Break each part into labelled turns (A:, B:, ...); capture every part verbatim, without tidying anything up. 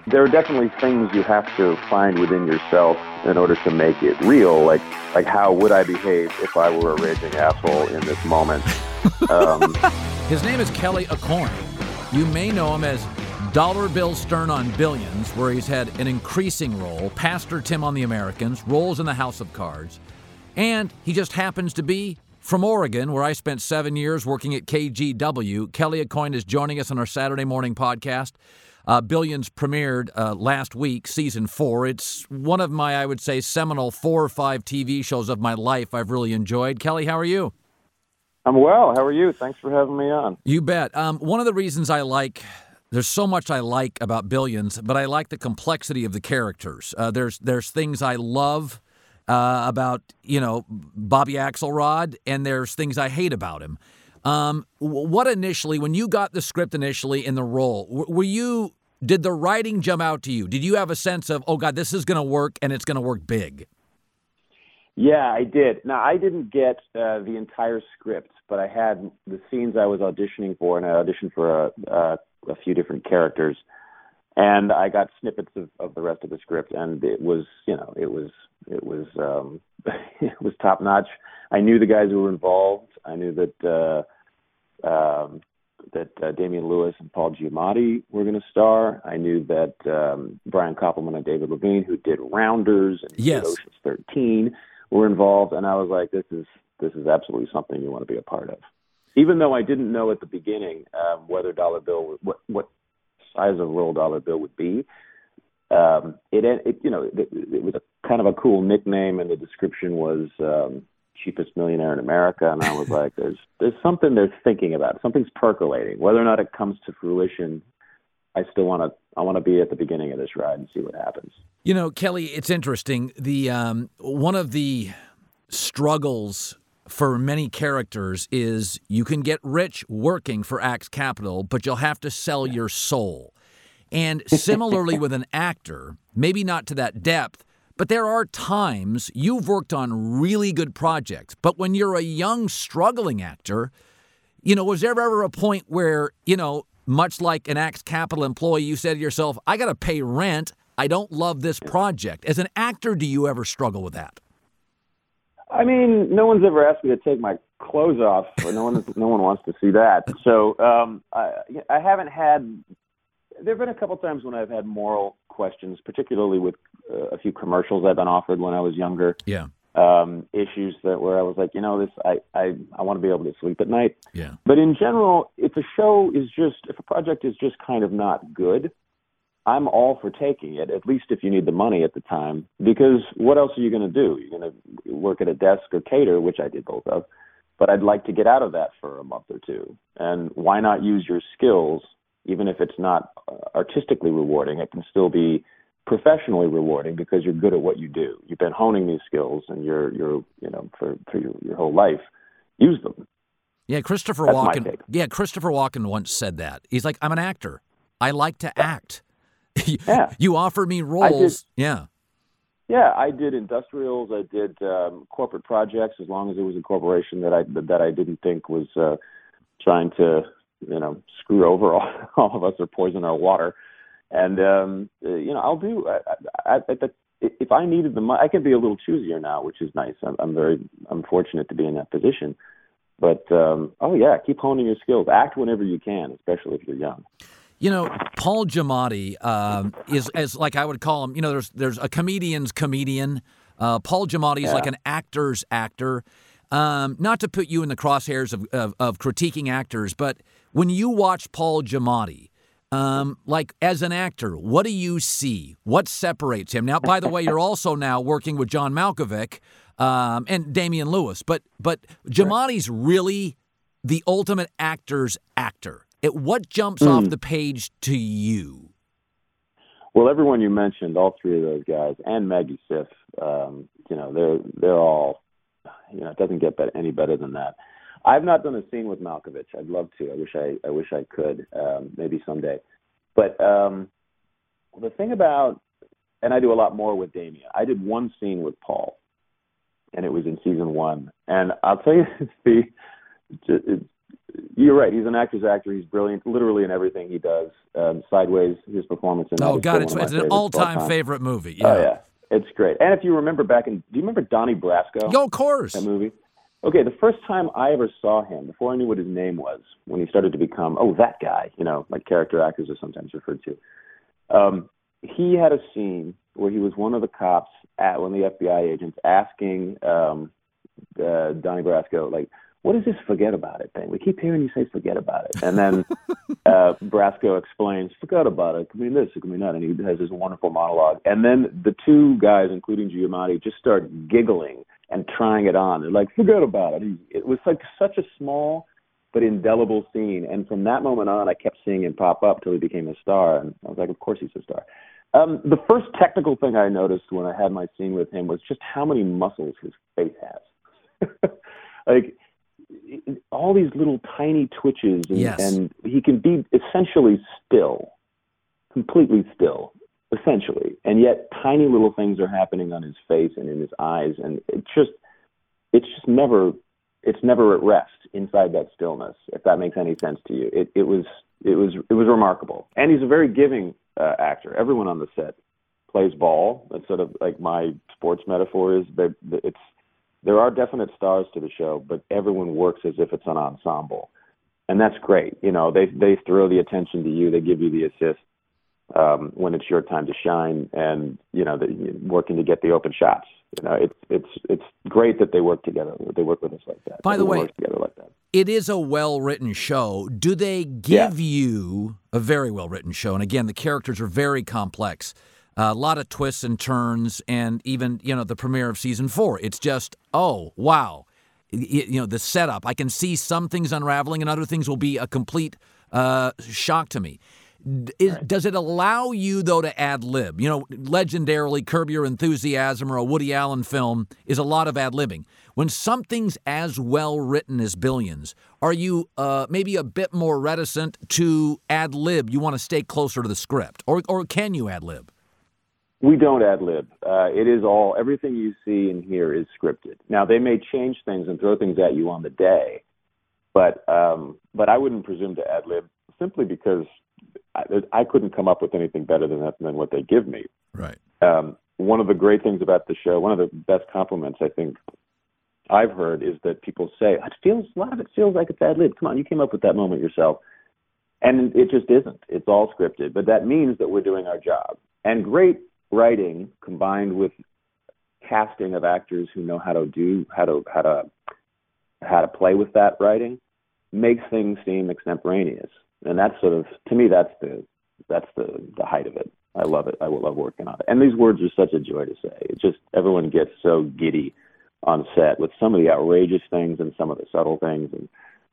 A: there are definitely things you have to find within yourself in order to make it real. Like, like how would I behave if I were a raging asshole in this moment? Um,
B: His name is Kelly Aucoin. You may know him as Dollar Bill Stern on Billions, where he's had an increasing role, Pastor Tim on The Americans, roles in the House of Cards, and he just happens to be from Oregon, where I spent seven years working at K G W. Kelly Aucoin is joining us on our Saturday morning podcast. Uh, Billions premiered uh, last week, season four. It's one of my, I would say, seminal four or five T V shows of my life I've really enjoyed. Kelly, how are you?
A: I'm well. How are you? Thanks for having me on.
B: You bet. Um, one of the reasons I like, there's so much I like about Billions, but I like the complexity of the characters. Uh, there's there's things I love uh, about, you know, Bobby Axelrod, and there's things I hate about him. Um, what initially, when you got the script initially in the role, were you, did the writing jump out to you? Did you have a sense of, oh God, this is going to work and it's going to work big?
A: Yeah, I did. Now, I didn't get uh, the entire script, but I had the scenes I was auditioning for, and I auditioned for a, a, a few different characters, and I got snippets of, of the rest of the script, and it was, you know, it was, it was, um, it was top notch. I knew the guys who were involved. I knew that uh, um, that uh, Damian Lewis and Paul Giamatti were going to star. I knew that um, Brian Koppelman and David Levine, who did Rounders and
B: yes.
A: did Ocean's thirteen, were involved, and I was like, "This is this is absolutely something you want to be a part of." Even though I didn't know at the beginning um, whether Dollar Bill, what what size of role Dollar Bill would be, um, it, it you know it, it was a kind of a cool nickname, and the description was um, cheapest millionaire in America, and I was like, "There's there's something they're thinking about. Something's percolating. Whether or not it comes to fruition, I still want to I want to be at the beginning of this ride and see what happens."
B: You know, Kelly, it's interesting. The um, one of the struggles for many characters is you can get rich working for Axe Capital, but you'll have to sell your soul. And similarly with an actor, maybe not to that depth, but there are times you've worked on really good projects. But when you're a young, struggling actor, you know, was there ever a point where, you know, much like an Axe Capital employee, you said to yourself, I got to pay rent. I don't love this project. As an actor, do you ever struggle with that?
A: I mean, no one's ever asked me to take my clothes off, or no one, no one wants to see that. So um, I, I haven't had. There have been a couple times when I've had moral questions, particularly with uh, a few commercials I've been offered when I was younger.
B: Yeah.
A: Um, issues that where I was like, you know, this, I, I, I want to be able to sleep at night.
B: Yeah.
A: But in general, if a show is just, if a project is just kind of not good, I'm all for taking it, at least if you need the money at the time, because what else are you going to do? You're going to work at a desk or cater, which I did both of, but I'd like to get out of that for a month or two. And why not use your skills, even if it's not artistically rewarding, it can still be professionally rewarding because you're good at what you do. You've been honing these skills and you're, you're, you know, for, for your, your whole life, use them.
B: Yeah. Christopher
A: That's
B: Walken. Yeah. Christopher Walken once said that. He's like, I'm an actor. I like to act.
A: Yeah.
B: You offer me roles.
A: Did,
B: yeah.
A: Yeah, I did industrials. I did um, corporate projects, as long as it was a corporation that I that I didn't think was uh, trying to, you know, screw over all, all of us or poison our water. And um, uh, you know, I'll do. I, I, I, if I needed the money, I can be a little choosier now, which is nice. I'm, I'm very, I'm fortunate to be in that position. But um, oh yeah, keep honing your skills. Act whenever you can, especially if you're young.
B: You know, Paul Giamatti um, is, as like I would call him, you know, there's there's a comedian's comedian. Uh, Paul Giamatti is
A: yeah.
B: like an actor's actor. Um, not to put you in the crosshairs of, of, of critiquing actors, but when you watch Paul Giamatti, um, like as an actor, what do you see? What separates him? Now, by the way, you're also now working with John Malkovich um, and Damian Lewis, but but Giamatti's really the ultimate actor's actor. It, what jumps mm. off the page to you?
A: Well, everyone you mentioned, all three of those guys, and Maggie Siff, um, you know, they're they're all, you know, it doesn't get better, any better than that. I've not done a scene with Malkovich. I'd love to. I wish I I wish I could. Um, maybe someday. But um, the thing about, and I do a lot more with Damian. I did one scene with Paul, and it was in season one. And I'll tell you, the it, You're right. He's an actor's actor. He's brilliant, literally in everything he does. Um, Sideways, his performance in that.
B: Oh
A: is
B: God, it's,
A: it's
B: an all-time favorite movie. Yeah.
A: Oh yeah, it's great. And if you remember back in, do you remember Donnie Brasco?
B: Yo, of course.
A: That movie. Okay, the first time I ever saw him, before I knew what his name was, when he started to become, oh, that guy, you know, like character actors are sometimes referred to. Um, he had a scene where he was one of the cops at one of the F B I agents asking um, uh, Donnie Brasco, like, what is this forget about it thing? We keep hearing you say forget about it. And then uh, Brasco explains, forget about it. It could mean this, it could mean that. And he has this wonderful monologue. And then the two guys, including Giamatti, just start giggling and trying it on. They're like, forget about it. It was like such a small but indelible scene. And from that moment on, I kept seeing him pop up till he became a star. And I was like, of course he's a star. Um, the first technical thing I noticed when I had my scene with him was just how many muscles his face has. Like, all these little tiny twitches, and,
B: yes.
A: and he can be essentially still, completely still, essentially. And yet tiny little things are happening on his face and in his eyes. And it just, it's just never, it's never at rest inside that stillness, if that makes any sense to you. It, it was, it was, it was remarkable. And he's a very giving uh, actor. Everyone on the set plays ball. That's sort of like my sports metaphor is that it's, there are definite stars to the show, but everyone works as if it's an ensemble. And that's great. You know, they they throw the attention to you. They give you the assist um, when it's your time to shine, and, you know, the, working to get the open shots. You know, it's it's it's great that they work together. They work with us like that.
B: By the way,
A: works together like that.
B: It is a well-written show. Do they give
A: yeah.
B: you a very well-written show? And again, the characters are very complex. Uh, a lot of twists and turns, and even, you know, the premiere of season four. It's just, oh, wow. It, you know, the setup. I can see some things unraveling and other things will be a complete uh, shock to me. Is,
A: right.
B: Does it allow you, though, to ad-lib? You know, legendarily, Curb Your Enthusiasm or a Woody Allen film is a lot of ad-libbing. When something's as well-written as Billions, are you uh, maybe a bit more reticent to ad-lib? You want to stay closer to the script? Or, or can you ad-lib?
A: We don't ad-lib. Uh, it is all, everything you see and hear is scripted. Now, they may change things and throw things at you on the day, but um, but I wouldn't presume to ad-lib simply because I, I couldn't come up with anything better than that, than what they give me.
B: Right.
A: Um, one of the great things about the show, one of the best compliments I think I've heard is that people say, it feels, a lot of it feels like it's ad-lib. Come on, you came up with that moment yourself. And it just isn't. It's all scripted. But that means that we're doing our job. And great writing combined with casting of actors who know how to do how to how to how to play with that writing makes things seem extemporaneous, and that's sort of, to me, that's the that's the the height of it. I love it. I love working on it, and these words are such a joy to say. It just, everyone gets so giddy on set with some of the outrageous things and some of the subtle things and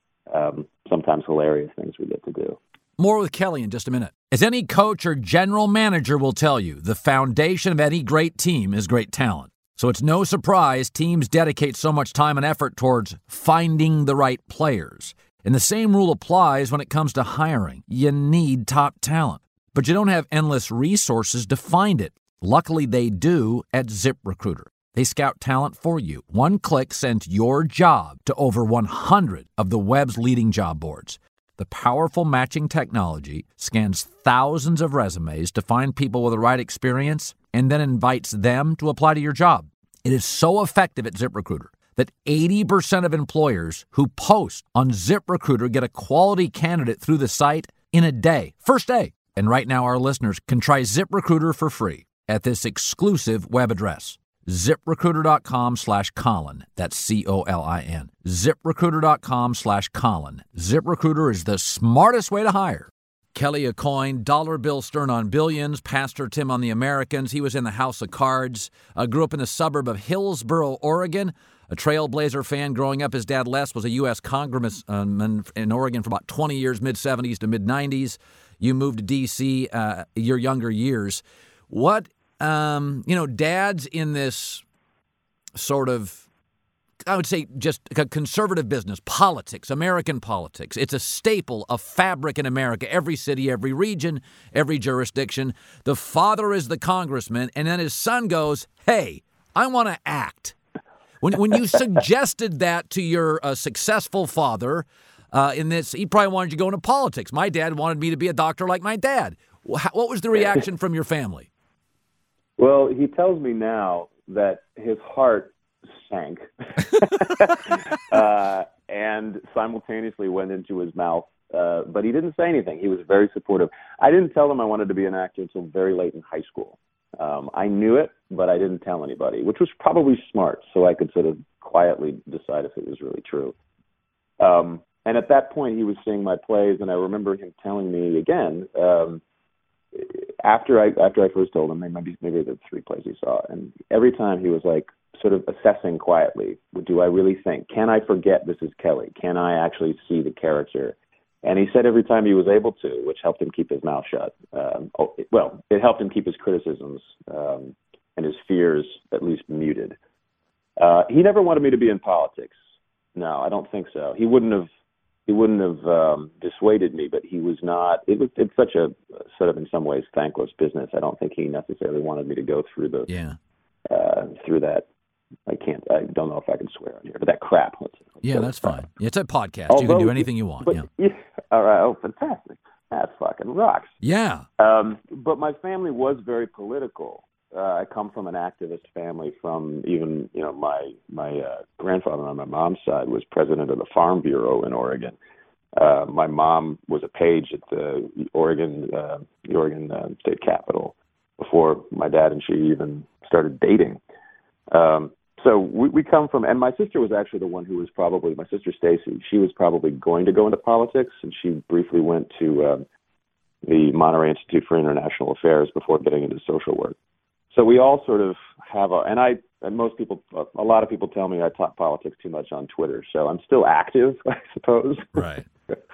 A: um, sometimes hilarious things we get to do.
B: More with Kelly in just a minute. As any coach or general manager will tell you, the foundation of any great team is great talent. So it's no surprise teams dedicate so much time and effort towards finding the right players. And the same rule applies when it comes to hiring. You need top talent, but you don't have endless resources to find it. Luckily, they do at ZipRecruiter. They scout talent for you. One click sends your job to over one hundred of the web's leading job boards. The powerful matching technology scans thousands of resumes to find people with the right experience and then invites them to apply to your job. It is so effective at ZipRecruiter that eighty percent of employers who post on ZipRecruiter get a quality candidate through the site in a day, first day. And right now our listeners can try ZipRecruiter for free at this exclusive web address. ZipRecruiter.com slash Colin. That's C O L I N. ZipRecruiter.com slash Colin. ZipRecruiter is the smartest way to hire. Kelly Aucoin, Dollar Bill Stern on Billions, Pastor Tim on The Americans. He was in the House of Cards. Uh, grew up in the suburb of Hillsboro, Oregon. A Trailblazer fan growing up. His dad, Les, was a U S congressman in Oregon for about twenty years, mid-seventies to mid-nineties. You moved to D C uh, your younger years. What Um, you know, dads in this sort of, I would say, just a conservative business, politics, American politics. It's a staple, a fabric in America, every city, every region, every jurisdiction. The father is the congressman, and then his son goes, hey, I want to act. When, when you suggested that to your uh, successful father, uh, in this. He probably wanted you to go into politics. My dad wanted me to be a doctor like my dad. Wh- What was the reaction from your family?
A: Well, he tells me now that his heart sank uh, and simultaneously went into his mouth. Uh, but he didn't say anything. He was very supportive. I didn't tell him I wanted to be an actor until very late in high school. Um, I knew it, but I didn't tell anybody, which was probably smart, so I could sort of quietly decide if it was really true. Um, and at that point, he was seeing my plays, and I remember him telling me again, um, after I after I first told him, maybe maybe the three plays he saw, and every time he was like sort of assessing quietly, do I really think, can I forget this is Kelly? Can I actually see the character? And he said every time he was able to, which helped him keep his mouth shut. Um, oh, well, it helped him keep his criticisms um, and his fears at least muted. Uh, he never wanted me to be in politics. No, I don't think so. He wouldn't have. He wouldn't have um, dissuaded me, but he was not. It was. It's such a sort of, in some ways, thankless business. I don't think he necessarily wanted me to go through the
B: Yeah.
A: uh, through that. I can't. I don't know if I can swear on here, but that crap. Let's, let's
B: Yeah,
A: go
B: that's
A: with
B: fine.
A: that.
B: It's a podcast.
A: Although,
B: you can do anything you want.
A: But,
B: Yeah.
A: yeah. All right. Oh, fantastic. That fucking rocks.
B: Yeah.
A: Um, but my family was very political. Uh, I come from an activist family. From even, you know, my my uh, grandfather on my mom's side was president of the Farm Bureau in Oregon. Uh, my mom was a page at the Oregon uh, the Oregon uh, State Capitol before my dad and she even started dating. Um, so we, we come from, and my sister was actually the one who was probably, my sister Stacy, she was probably going to go into politics, and she briefly went to um, the Monterey Institute for International Affairs before getting into social work. So we all sort of have a, and I, and most people, a lot of people tell me I talk politics too much on Twitter, so I'm still active, I suppose.
B: Right.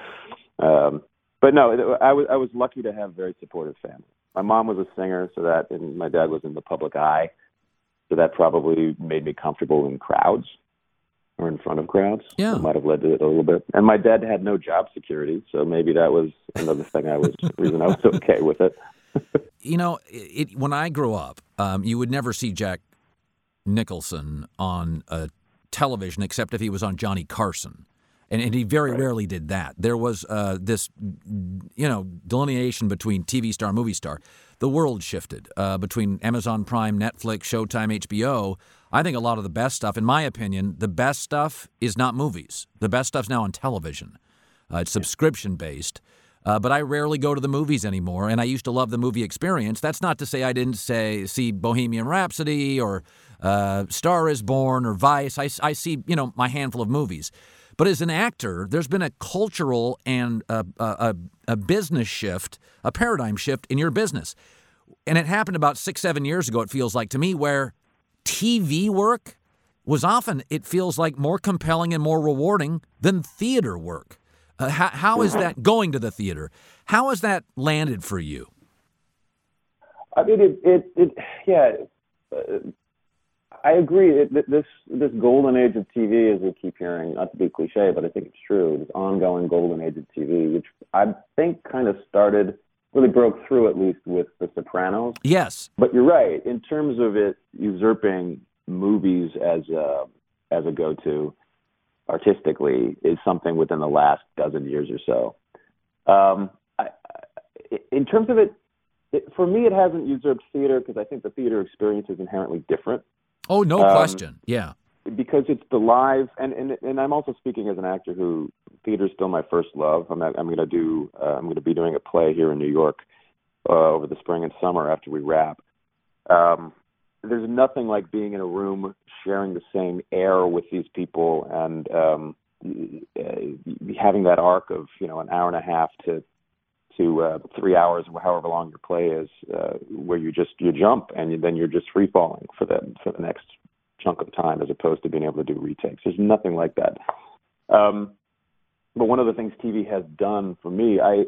A: um, but no, I was, I was lucky to have very supportive family. My mom was a singer, so that, and my dad was in the public eye. So that probably made me comfortable in crowds or in front of crowds.
B: Yeah.
A: That might have led to it a little bit. And my dad had no job security, so maybe that was another thing I was, reason I was okay with it.
B: You know, it, it, when I grew up, um, you would never see Jack Nicholson on uh, television except if he was on Johnny Carson. And, and he very right. rarely did that. There was uh, this, you know, delineation between T V star, movie star. The world shifted uh, between Amazon Prime, Netflix, Showtime, H B O. I think a lot of the best stuff, in my opinion, the best stuff is not movies. The best stuff's now on television. Uh, it's subscription-based. Uh, but I rarely go to the movies anymore, and I used to love the movie experience. That's not to say I didn't say see Bohemian Rhapsody or uh, Star is Born or Vice. I, I see, you know, my handful of movies. But as an actor, there's been a cultural and a, a, a business shift, a paradigm shift in your business. And it happened about six, seven years ago, it feels like to me, where T V work was often, it feels like, more compelling and more rewarding than theater work. Uh, how, how is that going to the theater? How has that landed for you?
A: I mean, it, it, it yeah, uh, I agree. It, this this golden age of T V, as we keep hearing, not to be cliche, but I think it's true, this ongoing golden age of T V, which I think kind of started, really broke through at least with The Sopranos.
B: Yes.
A: But you're right. In terms of it usurping movies as a, as a go-to artistically is something within the last dozen years or so. Um, I, I, in terms of it, it, for me, it hasn't usurped theater because I think the theater experience is inherently different.
B: Oh, no
A: um,
B: question. Yeah.
A: Because it's the live, and, and and I'm also speaking as an actor who theater is still my first love. I'm I'm going to do uh, I'm going to be doing a play here in New York uh, over the spring and summer after we wrap. Um, there's nothing like being in a room sharing the same air with these people and um, uh, having that arc of you know an hour and a half to to uh, three hours, however long your play is, uh, where you just you jump and you, then you're just free falling for the for the next chunk of time, as opposed to being able to do retakes. There's nothing like that. Um, but one of the things T V has done for me, I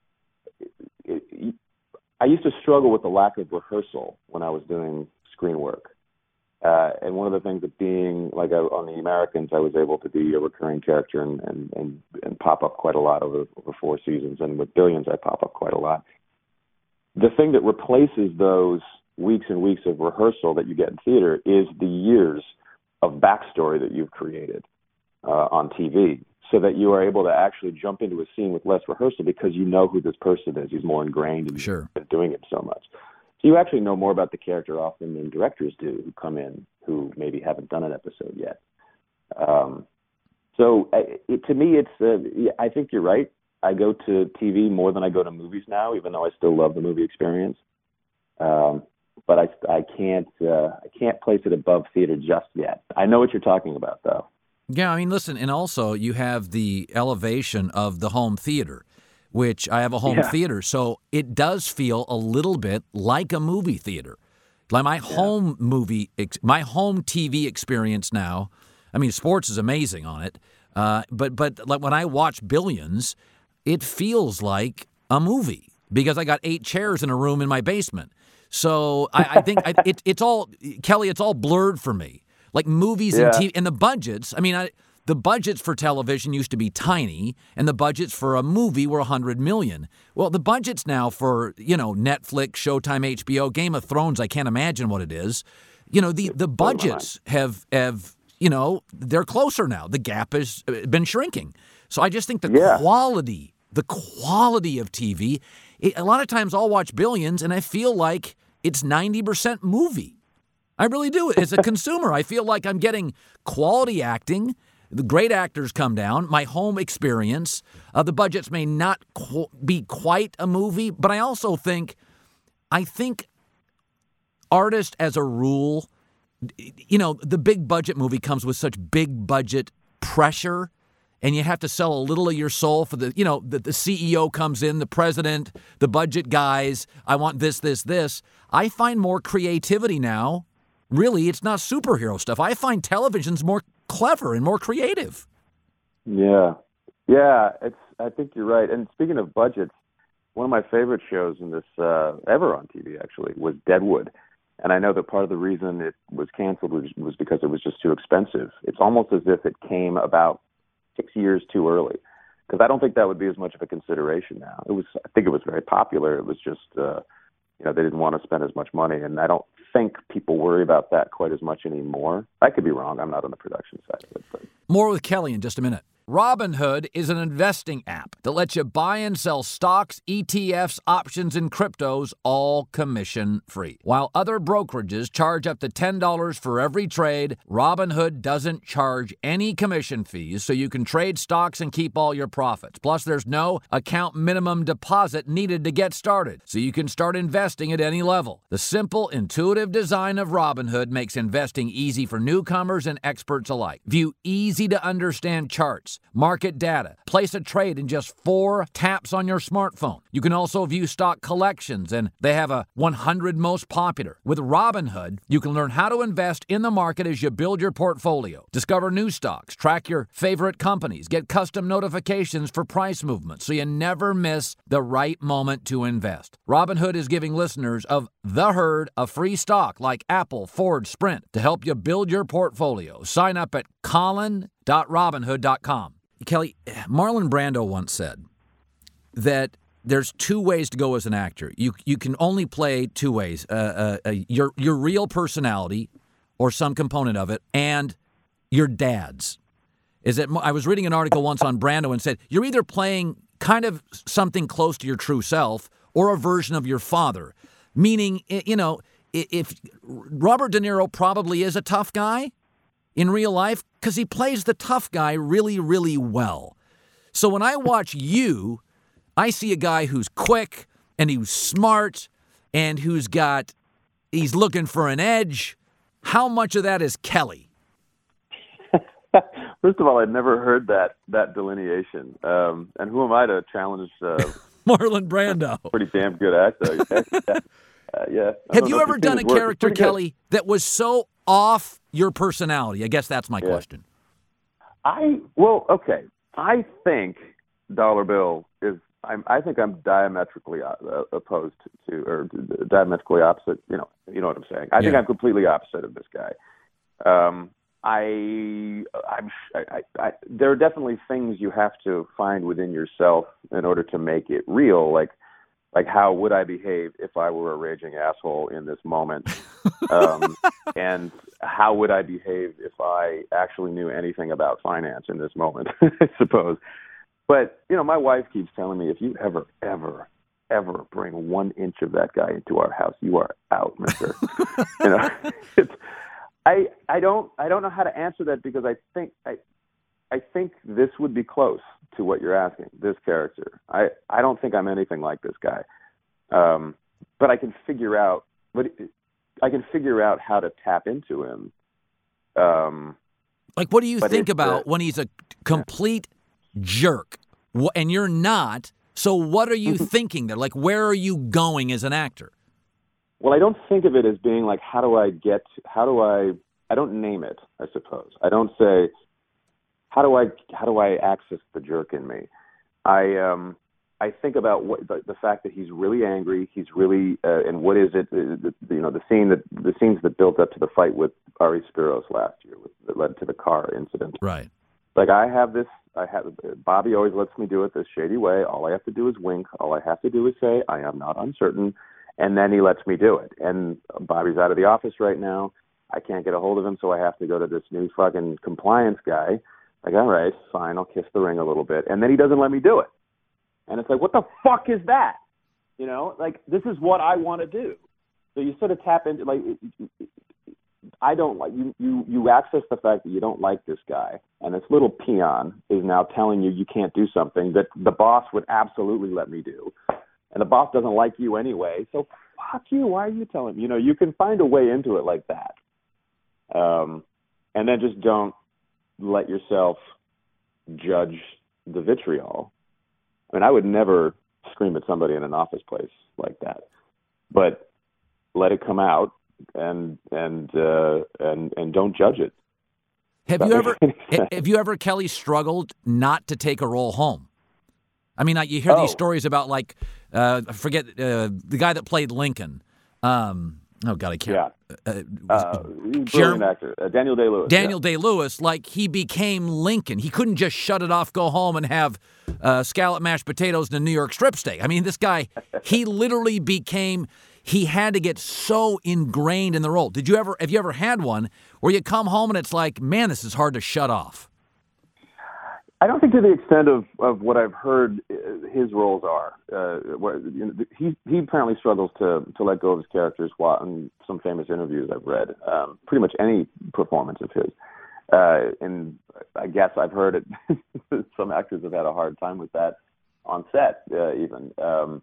A: it, I used to struggle with the lack of rehearsal when I was doing screen work. Uh, and one of the things of being like a, on The Americans, I was able to be a recurring character and, and, and, and pop up quite a lot over, over four seasons. And with Billions, I pop up quite a lot. The thing that replaces those weeks and weeks of rehearsal that you get in theater is the years of backstory that you've created uh, on T V. so that you are able to actually jump into a scene with less rehearsal because you know who this person is. He's more ingrained and
B: sure.
A: been doing it so much. So you actually know more about the character often than directors do who come in who maybe haven't done an episode yet. Um, so it, to me, it's uh, I think you're right. I go to T V more than I go to movies now, even though I still love the movie experience. Um, but I, I can't uh, I can't place it above theater just yet. I know what you're talking about, though.
B: Yeah, I mean, listen, and also you have the elevation of the home theater, which I have a home
A: yeah.
B: theater, so it does feel a little bit like a movie theater. Like my yeah. home movie, my home T V experience now. I mean, sports is amazing on it, uh, but but like when I watch Billions, it feels like a movie because I got eight chairs in a room in my basement. So I, I think I, it, it's all, Kelly, it's all blurred for me. Like movies
A: yeah.
B: and T V, and the budgets, I mean, I, the budgets for television used to be tiny, and the budgets for a movie were one hundred million dollars. Well, the budgets now for, you know, Netflix, Showtime, H B O, Game of Thrones, I can't imagine what it is. You know, the, the budgets have, have, you know, they're closer now. The gap has been shrinking. So I just think the
A: yeah.
B: quality, the quality of T V, it, a lot of times I'll watch Billions and I feel like it's ninety percent movie. I really do. As a consumer, I feel like I'm getting quality acting. The great actors come down. My home experience. Uh, the budgets may not qu- be quite a movie, but I also think, I think artists as a rule, you know, the big budget movie comes with such big budget pressure. And you have to sell a little of your soul for the, you know, the, the C E O comes in, the president, the budget guys, I want this, this, this. I find more creativity now. Really, it's not superhero stuff. I find television's more clever and more creative.
A: Yeah. Yeah, it's. I think you're right. And speaking of budgets, one of my favorite shows in this, uh, ever on T V actually, was Deadwood. And I know that part of the reason it was canceled was, was because it was just too expensive. It's almost as if it came about six years too early, because I don't think that would be as much of a consideration now. It was, I think it was very popular. It was just, uh, you know, they didn't want to spend as much money, and I don't think people worry about that quite as much anymore. I could be wrong. I'm not on the production side of it. But.
B: More with Kelly in just a minute. Robinhood is an investing app that lets you buy and sell stocks, E T Fs, options, and cryptos all commission-free. While other brokerages charge up to ten dollars for every trade, Robinhood doesn't charge any commission fees, so you can trade stocks and keep all your profits. Plus, there's no account minimum deposit needed to get started, so you can start investing at any level. The simple, intuitive design of Robinhood makes investing easy for newcomers and experts alike. View easy-to-understand charts, market data, place a trade in just four taps on your smartphone. You can also view stock collections, and they have a one hundred most popular. With Robinhood, you can learn how to invest in the market as you build your portfolio. Discover new stocks, track your favorite companies, get custom notifications for price movements so you never miss the right moment to invest. Robinhood is giving listeners of The Herd a free stock like Apple, Ford, Sprint to help you build your portfolio. Sign up at Colin dot robinhood dot com. Kelly, Marlon Brando once said that there's two ways to go as an actor. You you can only play two ways: uh, uh, uh, your your real personality, or some component of it, and your dad's. Is that I was reading an article once on Brando and said you're either playing kind of something close to your true self or a version of your father. Meaning, you know, if Robert De Niro probably is a tough guy in real life because he plays the tough guy really, really well. So when I watch you, I see a guy who's quick and who's smart and who's got, he's looking for an edge. How much of that is Kelly?
A: First of all, I'd never heard that that delineation. Um, and who am I to challenge uh,
B: Marlon Brando?
A: Pretty damn good actor. Yeah. Uh, yeah.
B: Have you ever done a character, Kelly, that was so off your personality? I guess that's my yeah. question.
A: I well, okay. I think Dollar Bill is. I'm, I think I'm diametrically uh, opposed to, or diametrically opposite. You know, you know what I'm saying. I yeah. think I'm completely opposite of this guy. Um, I, I'm. I, I, there are definitely things you have to find within yourself in order to make it real. Like. like how would I behave if I were a raging asshole in this moment, um, and how would I behave if I actually knew anything about finance in this moment, I suppose. But you know, my wife keeps telling me, if you ever, ever, ever bring one inch of that guy into our house, you are out, Mister you know, it's, I I don't I don't know how to answer that, because I think I. I think this would be close to what you're asking, this character. I, I don't think I'm anything like this guy. Um, but I can figure out, but I can figure out how to tap into him. Um,
B: like, what do you think about
A: uh,
B: when he's a complete yeah. jerk and you're not? So what are you thinking there? Like, where are you going as an actor?
A: Well, I don't think of it as being like, how do I get, how do I, I don't name it, I suppose. I don't say, How do I how do I access the jerk in me? I um I think about what the, the fact that he's really angry. He's really uh, and what is it? The, the, you know the scene that the scenes that built up to the fight with Ari Spiros last year that led to the car incident.
B: Right.
A: Like I have this. I have Bobby always lets me do it this shady way. All I have to do is wink. All I have to do is say I am not uncertain, and then he lets me do it. And Bobby's out of the office right now. I can't get a hold of him, so I have to go to this new fucking compliance guy. Like, all right, fine, I'll kiss the ring a little bit. And then he doesn't let me do it. And it's like, what the fuck is that? You know, like, this is what I want to do. So you sort of tap into, like, I don't like, you, you, you access the fact that you don't like this guy. And this little peon is now telling you you can't do something that the boss would absolutely let me do. And the boss doesn't like you anyway. So fuck you. Why are you telling me? You know, you can find a way into it like that. Um, and then just don't let yourself judge the vitriol. I mean, I would never scream at somebody in an office place like that, but let it come out and and uh, and and don't judge it.
B: Have you ever have you ever Kelly struggled not to take a role home? I mean, you hear
A: oh.
B: these stories about like uh, I forget uh, the guy that played Lincoln. Um, Oh, God, I can't.
A: Yeah.
B: Uh,
A: uh, brilliant Jer- actor. Uh, Daniel Day-Lewis.
B: Daniel
A: yeah.
B: Day-Lewis, like he became Lincoln. He couldn't just shut it off, go home, and have uh, scallop mashed potatoes and a New York strip steak. I mean, this guy, he literally became, he had to get so ingrained in the role. Did you ever, have you ever had one where you come home and it's like, man, this is hard to shut off?
A: I don't think to the extent of, of what I've heard his roles are. Uh, where, you know, he he apparently struggles to to let go of his characters. While in some famous interviews I've read, um, pretty much any performance of his, uh, and I guess I've heard it. Some actors have had a hard time with that on set, uh, even. Um,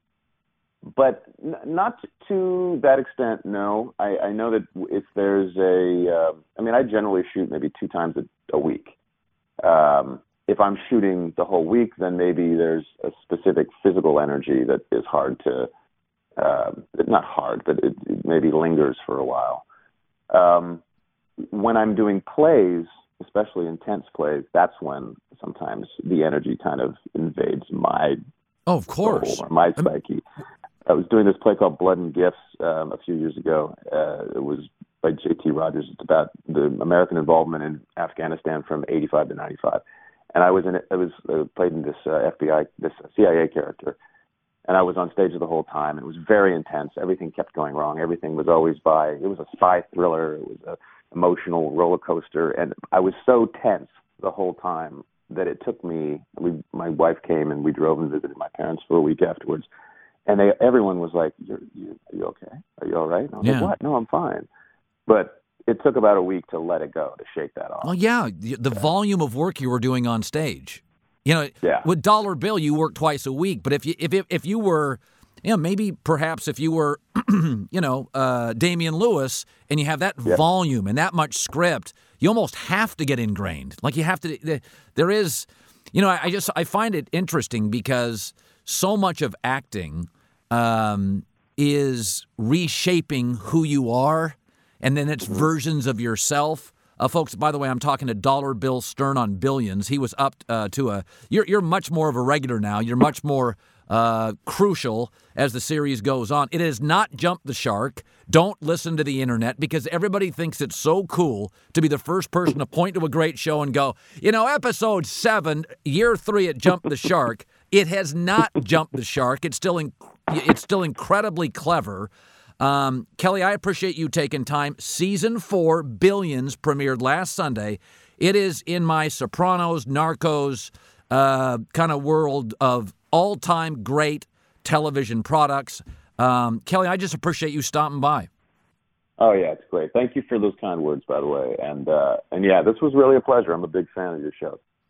A: but n- not to that extent. No, I, I know that if there's a, uh, I mean, I generally shoot maybe two times a, a week. Um, If I'm shooting the whole week, then maybe there's a specific physical energy that is hard to, uh, not hard, but it, it maybe lingers for a while. Um, when I'm doing plays, especially intense plays, that's when sometimes the energy kind of invades my
B: oh, of course,
A: soul or my psyche. I was doing this play called Blood and Gifts um, a few years ago. Uh, it was by J T Rogers. It's about the American involvement in Afghanistan from eighty-five to ninety-five. And I was in it. I was uh, played in this uh, F B I, this C I A character, and I was on stage the whole time. It was very intense. Everything kept going wrong. Everything was always by. It was a spy thriller. It was a emotional roller coaster, and I was so tense the whole time that it took me. We, my wife came and we drove and visited my parents for a week afterwards, and they, everyone was like, "You're, you, are you okay? Are you all right?" And I was
B: yeah.
A: like, "What? No, I'm fine." But it took about a week to let it go, to shake that off.
B: Well, yeah, the, the volume of work you were doing on stage. You know,
A: yeah.
B: with Dollar Bill, you work twice a week. But if you if if you were, you know, maybe perhaps if you were, you know, uh, Damian Lewis, and you have that
A: yeah.
B: volume and that much script, you almost have to get ingrained. Like you have to. There is, you know, I just I find it interesting because so much of acting um, is reshaping who you are. And then it's versions of yourself. Uh, folks, by the way, I'm talking to Dollar Bill Stern on Billions. He was up uh, to a – you're you're much more of a regular now. You're much more uh, crucial as the series goes on. It has not jumped the shark. Don't listen to the internet because everybody thinks it's so cool to be the first person to point to a great show and go, you know, episode seven, year three, it jumped the shark. It has not jumped the shark. It's still in, it's still incredibly clever. Um, Kelly, I appreciate you taking time. Season four, Billions, premiered last Sunday. It is in my Sopranos, Narcos uh, kind of world of all-time great television products. Um, Kelly, I just appreciate you stopping by.
A: Oh, yeah, it's great. Thank you for those kind words, by the way. And, uh, and yeah, this was really a pleasure. I'm a big fan of your show.